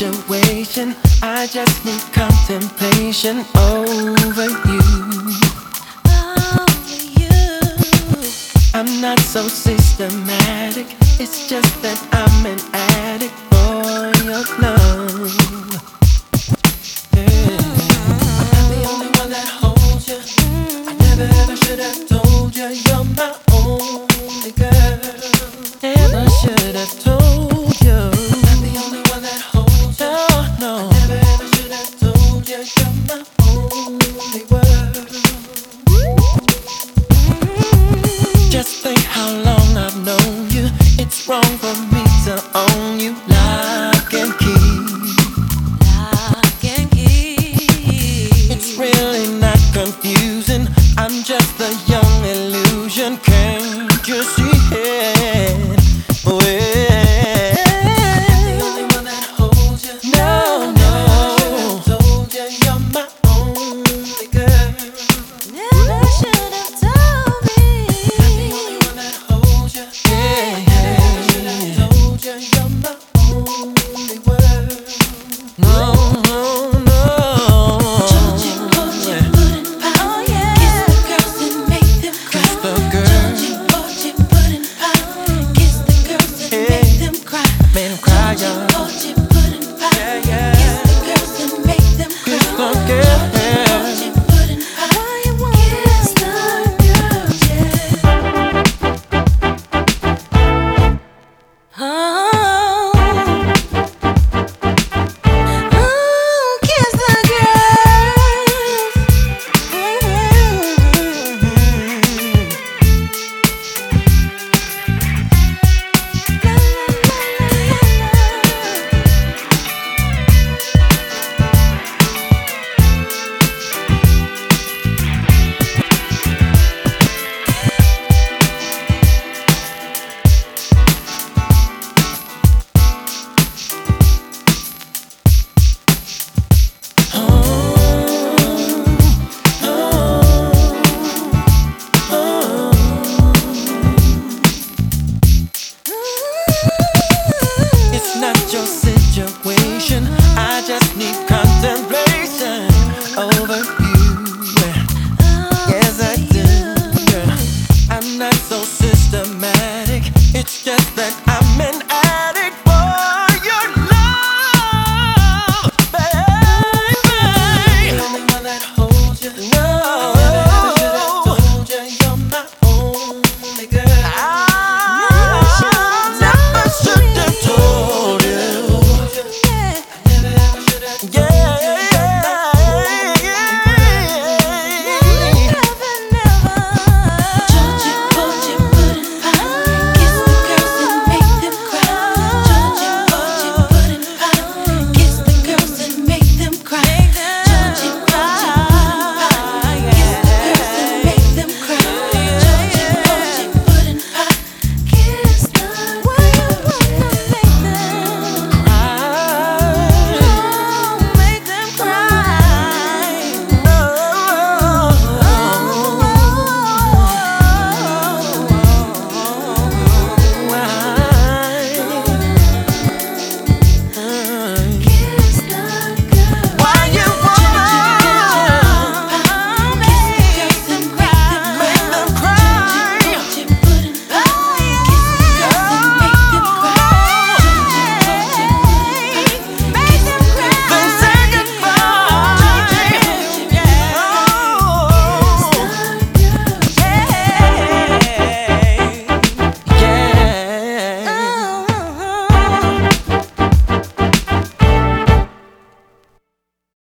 situation. I just need contemplation over you. I'm not so systematic. It's just that I'm an addict for your love. Yeah. I'm the only one that holds you. I never ever should have told you you're my only girl. Never should have told you. I'm the only one that holds you. No, I never ever should have told you you're my only world. Just think how long I've known you. It's wrong for me to own you. Lock and key. Lock and key. It's really not confusing. I'm just a young illusion. Can't you see it? Well, I'm the only one that holds you. No, no. I should have told you you're my only girl. Never should have told me. I'm the only one that holds you. Yeah, yeah. Never should have told you you're my only world. No, no, no. Told you, put in power. Oh yeah. Kiss the girls and make them cry. Kiss the girls. Told you, put in power. Kiss the girls and make them cry. Made them cry, y'all. Told you, put in power. Yeah, yeah. Kiss the girls and make them cry. Kiss the girls. Told you, put in power. Kiss the girls, yeah. Oh, kiss the girls. It's not your situation. I just need contemplation over you. Yes, I do. I'm not so serious.